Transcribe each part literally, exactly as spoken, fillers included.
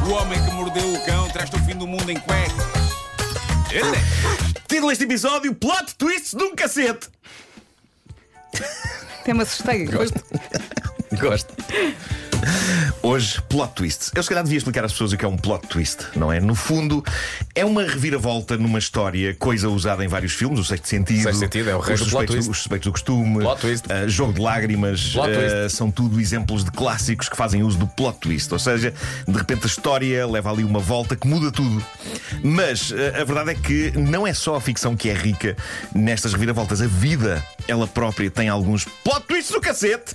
O homem que mordeu o cão traz-te o fim do mundo em cuecas. Título deste episódio: Plot Twists de um cacete. Até me assustei. Gosto. Gosto. Hoje, plot twists. Eu se calhar devia explicar às pessoas o que é um plot twist, não é? No fundo, é uma reviravolta numa história, coisa usada em vários filmes. O Sexto Sentido, Sexto Sentido é o rei os, do plot suspeitos, twist. os Suspeitos do Costume, Plot twist. uh, Jogo de Lágrimas, Plot twist. uh, são tudo exemplos de clássicos que fazem uso do plot twist. Ou seja, de repente a história leva ali uma volta que muda tudo. Mas uh, a verdade é que não é só a ficção que é rica nestas reviravoltas. A vida, ela própria, tem alguns plot twists do cacete.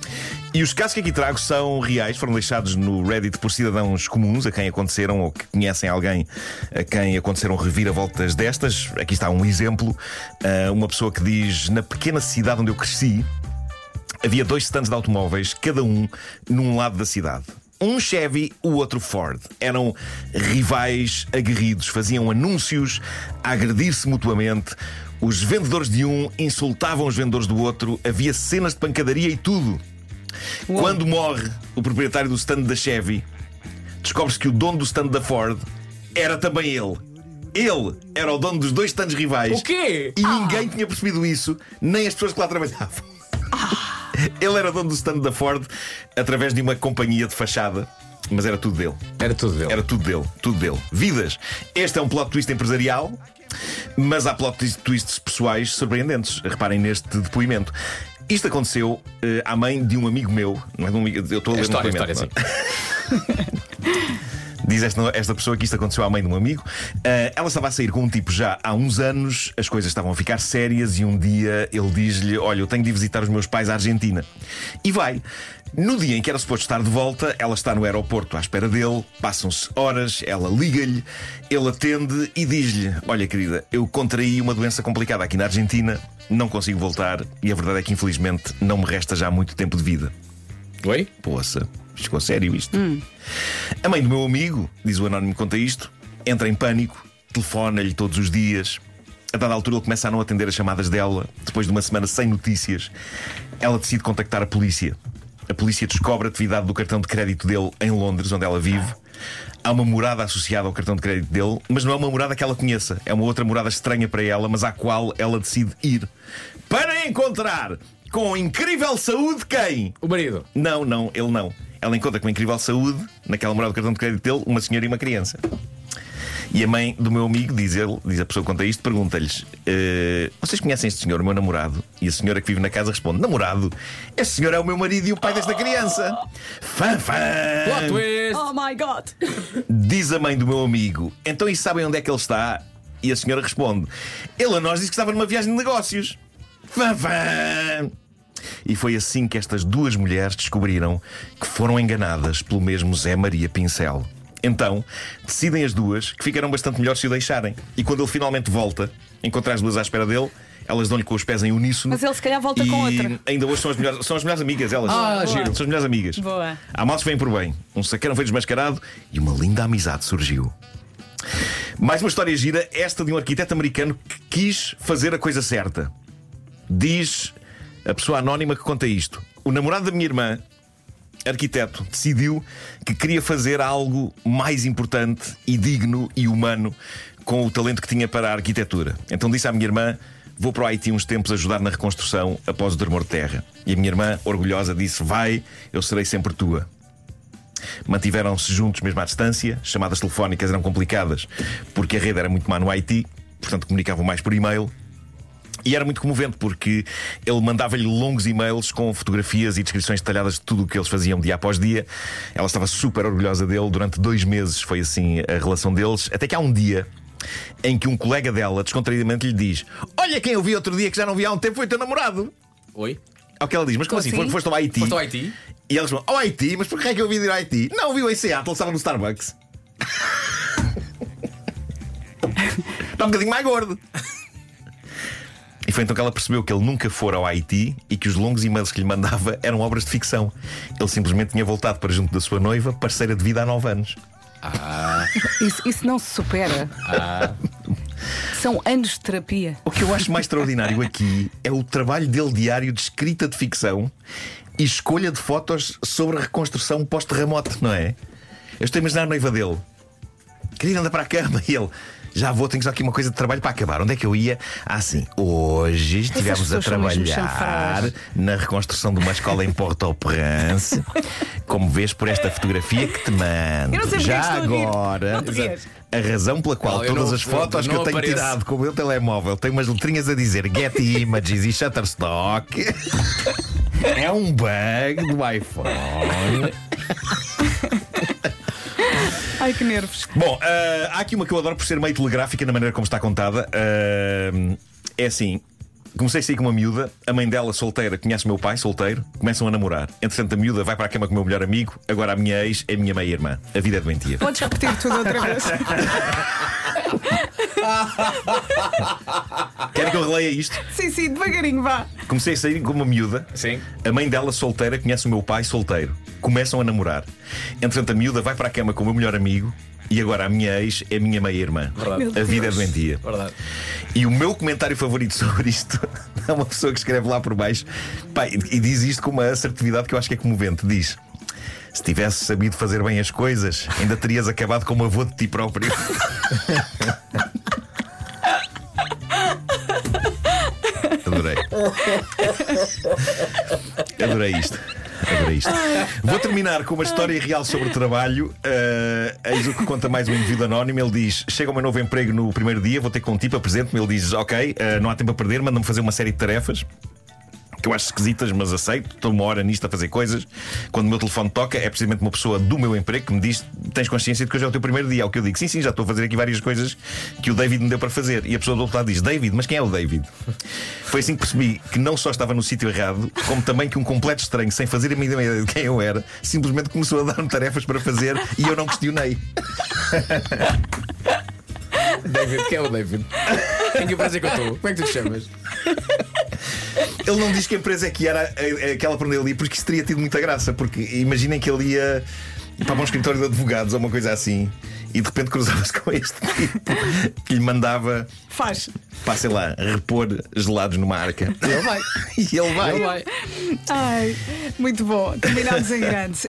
E os casos que aqui trago são reais, foram deixados no Reddit por cidadãos comuns a quem aconteceram ou que conhecem alguém a quem aconteceram reviravoltas destas. Aqui está um exemplo. Uh, uma pessoa que diz: na pequena cidade onde eu cresci, havia dois stands de automóveis, cada um num lado da cidade. Um Chevy, o outro Ford. Eram rivais aguerridos, faziam anúncios a agredir-se mutuamente. Os vendedores de um insultavam os vendedores do outro. Havia cenas de pancadaria e tudo. Uou. Quando morre o proprietário do stand da Chevy, descobre-se que o dono do stand da Ford era também ele. Ele era o dono dos dois stands rivais. O quê? E ah. ninguém tinha percebido isso, nem as pessoas que lá trabalhavam. Ah. Ele era dono do stand da Ford através de uma companhia de fachada, mas era tudo dele. Era tudo dele. Era tudo dele, tudo dele. Vidas. Este é um plot twist empresarial, mas há plot twists pessoais surpreendentes. Reparem neste depoimento. Isto aconteceu uh, à mãe de um amigo meu. Não é de um amigo, eu estou a ler é história, um depoimento. História, Diz esta, esta pessoa que isto aconteceu à mãe de um amigo. uh, Ela estava a sair com um tipo já há uns anos. As coisas estavam a ficar sérias. E um dia ele diz-lhe: olha, eu tenho de ir visitar os meus pais à Argentina. E vai. No dia em que era suposto estar de volta, ela está no aeroporto à espera dele. Passam-se horas, ela liga-lhe, ele atende e diz-lhe: olha, querida, eu contraí uma doença complicada aqui na Argentina, não consigo voltar. E a verdade é que infelizmente não me resta já muito tempo de vida. Oi? Poça, ficou sério isto. hum. A mãe do meu amigo, diz o anónimo que conta isto, entra em pânico, telefona-lhe todos os dias. A dada altura ele começa a não atender as chamadas dela. Depois de uma semana sem notícias, ela decide contactar a polícia. A polícia descobre a atividade do cartão de crédito dele em Londres, onde ela vive. Há uma morada associada ao cartão de crédito dele, mas não é uma morada que ela conheça. É uma outra morada estranha para ela, mas à qual ela decide ir para encontrar com incrível saúde quem? O marido. Não, não, ele não. Ela encontra com incrível saúde, naquela morada do cartão de crédito dele, uma senhora e uma criança. E a mãe do meu amigo, diz ele, diz a pessoa que conta isto, pergunta-lhes: e, vocês conhecem este senhor, o meu namorado? E a senhora que vive na casa responde: namorado? Este senhor é o meu marido e o pai desta criança. Fã, fã. Plot twist. Oh my God. Diz a mãe do meu amigo: então e sabem onde é que ele está? E a senhora responde: ele a nós disse que estava numa viagem de negócios. Fã, fã. E foi assim que estas duas mulheres descobriram que foram enganadas pelo mesmo Zé Maria Pincel. Então, decidem as duas que ficarão bastante melhor se o deixarem. E quando ele finalmente volta, encontra as duas à espera dele, elas dão-lhe com os pés em uníssono. Mas ele se calhar volta e com outra. ainda hoje são as melhores, são as melhores amigas, elas. Ah, Boa. giro. São as melhores amigas. Boa. Há mal se vem por bem. Um saqueirão foi desmascarado e uma linda amizade surgiu. Mais uma história gira, esta de um arquiteto americano que quis fazer a coisa certa. Diz a pessoa anónima que conta isto: o namorado da minha irmã, arquiteto, decidiu que queria fazer algo mais importante e digno e humano com o talento que tinha para a arquitetura. Então disse à minha irmã: vou para o Haiti uns tempos ajudar na reconstrução após o tremor de terra. E a minha irmã, orgulhosa, disse: vai, eu serei sempre tua. Mantiveram-se juntos mesmo à distância. Chamadas telefónicas eram complicadas porque a rede era muito má no Haiti, portanto comunicavam mais por e-mail. E era muito comovente porque ele mandava-lhe longos e-mails com fotografias e descrições detalhadas de tudo o que eles faziam dia após dia. Ela estava super orgulhosa dele. Durante dois meses foi assim a relação deles. Até que há um dia em que um colega dela descontraídamente lhe diz: olha, quem eu vi outro dia que já não vi há um tempo foi o teu namorado. Oi? Ao que ela diz: mas como assim? assim? Foste ao Haiti? Foste ao Haiti? E ela responde: ao Haiti? Mas porquê é que eu vi ir ao Haiti? Não, viu em Seattle, estava no Starbucks. Está um bocadinho mais gordo. E foi então que ela percebeu que ele nunca fora ao Haiti e que os longos e-mails que lhe mandava eram obras de ficção. Ele simplesmente tinha voltado para junto da sua noiva, parceira de vida há nove anos. Ah. Isso, isso não se supera. Ah. São anos de terapia. O que eu acho mais extraordinário aqui é o trabalho dele diário de escrita de ficção e escolha de fotos sobre a reconstrução pós-terremoto, não é? Eu estou a imaginar a noiva dele. Querida, anda para a cama. E ele: já vou, tenho só aqui uma coisa de trabalho para acabar. Onde é que eu ia? Ah, sim, hoje estivemos a pessoas são mesmo trabalhar chanfradas. na reconstrução de uma escola em Port-au-Prince. Como vês por esta fotografia que te mando. Eu não sei porque é que Já estou a rir. agora, Não te ris. a razão pela qual Não, eu todas não- as fotos não que eu tenho apareço. tirado com o meu telemóvel têm umas letrinhas a dizer Getty Images e Shutterstock é um bug do iPhone. Ai, que nervos. Bom, ah, há aqui uma que eu adoro por ser meio telegráfica na maneira como está contada. Ah, é assim: comecei a sair com uma miúda, a mãe dela, solteira, conhece o meu pai, solteiro, começam a namorar. Entretanto, a miúda vai para a cama com o meu melhor amigo, agora a minha ex é a minha meia-irmã. A vida é doentia. Podes repetir tudo outra vez? Querem que eu releia isto? Sim, sim, devagarinho, vá. Comecei a sair com uma miúda. Sim. A mãe dela, solteira, conhece o meu pai, solteiro. Começam a namorar. Entretanto, a miúda vai para a cama com o meu melhor amigo e agora a minha ex é a minha meia-irmã. Verdade. A vida é doentia. Verdade. E o meu comentário favorito sobre isto é uma pessoa que escreve lá por baixo, pá, e, e diz isto com uma assertividade que eu acho que é comovente. Diz: se tivesse sabido fazer bem as coisas, ainda terias acabado como avô de ti próprio. Adorei. Adorei isto. Adorei isto. Vou terminar com uma história real sobre o trabalho. Uh, eis o que conta mais um indivíduo anónimo. Ele diz: chega ao meu novo emprego no primeiro dia, vou ter com um tipo, apresento-me. Ele diz: ok, uh, não há tempo a perder, manda-me fazer uma série de tarefas que eu acho esquisitas, mas aceito. Estou uma hora nisto a fazer coisas. Quando o meu telefone toca, é precisamente uma pessoa do meu emprego que me diz: tens consciência de que hoje é o teu primeiro dia? Ao que eu digo: sim, sim, já estou a fazer aqui várias coisas que o David me deu para fazer. E a pessoa do outro lado diz: David, mas quem é o David? Foi assim que percebi que não só estava no sítio errado, como também que um completo estranho, sem fazer a mínima ideia de quem eu era, simplesmente começou a dar-me tarefas para fazer e eu não questionei. David, quem é o David? Em que empresa é que eu estou? Como é que tu te chamas? Ele não diz que empresa é que era a- a- aquela para onde ele ia, porque isso teria tido muita graça. Porque imaginem que ele ia para um escritório de advogados ou uma coisa assim e de repente cruzava-se com este tipo que lhe mandava, Faz. pá, sei lá, repor gelados numa arca. Ele vai. E ele vai. Ele vai. Ai, muito bom. Terminados em grande.